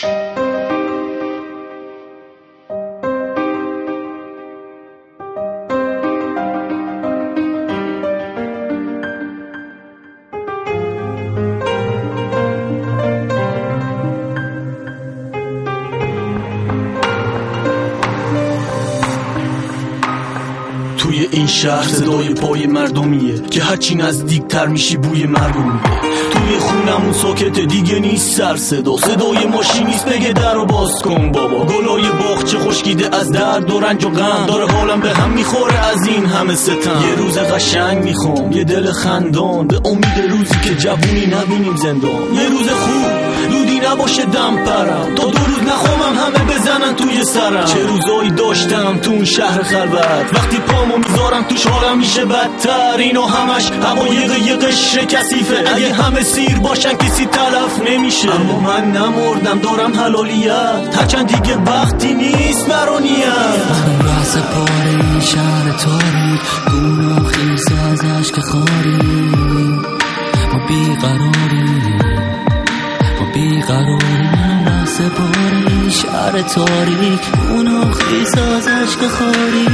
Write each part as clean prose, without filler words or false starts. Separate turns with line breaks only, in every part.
توی این شهر صدای پای مردمیه که هرچی نزدیکتر میشی بوی مرگو میده. توی خونمون ساکت دیگه نیست سر صدا، صدای ماشینیست بگه درو باز کن بابا. گلای باغچه خشکیده از درد و رنج و غم، داره حالم به هم میخوره از این همه ستم. یه روز قشنگ میخوام، یه دل خندان، به امید روزی که جوونی نبینیم زندان. یه روز خوب دودی نباشه دم پرم، تا 2 روز نخوامم همه بزنن توی سرم. چه روزایی داشتم تو اون شهر خلوت، وقتی پامو میذارم توش حالم میشه بدتر. اینو همش هوا یه قشر کثیفه، اگه همه سیر باشن کسی تلف نمیشه. اما من نمردم دارم حلالیت، هرچند دیگه وقتی نیست مرا نیت.
من بحث پاره این شهر تاریک، گونه خیس از عشق خاری. ما بیقراریم، ما بیقراریم. من بحث پاره این شهر تاریک، گونه خیس از عشق خاری.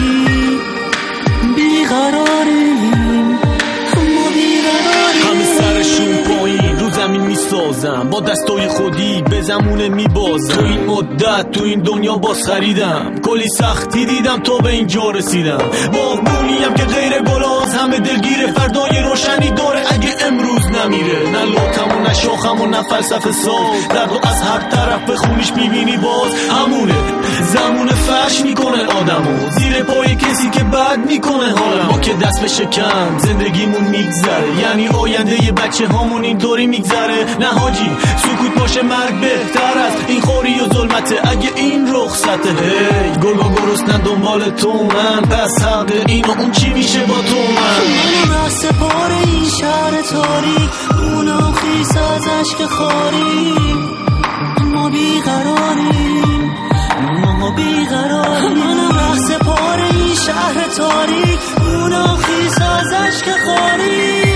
بیقراریم، ما بیقراریم.
همه سرشون پایین رو زمین میسازم، با دستای خودی به زمونه میبازم. تو این مدت تو این دنیا باز خریدم، کلی سختی دیدم تا به اینجا رسیدم. باغبونیم که غیر گلاز همه دلگیره، فردای روشنی داره اگه امروز نمیره. نه لاتم و نه شاخم و نه فلسفه ساز، درد و از هر طرف به خونش میبینی باز همونه. زمونه فرش میکنه آدمو زیر پای کسی که بد میکنه حالم. ما که دست به شکم زندگیمون میگذره، یعنی آینده ی بچه هامون اینطوری میگذره. نه حاجی سکوت باشه مرگ بهتر از این خوری و ظلمته، اگه این رخصته. هی گلگا گرسنن دنبال تو من، پس حق این و اون چی میشه با تو من.
من راست پاره این شهر تاریک، اونو خیس از عشق خاری. ما بیقراریم، ما بیقراریم. من راست پاره این شهر تاریک، اونو خیس از عشق خاری.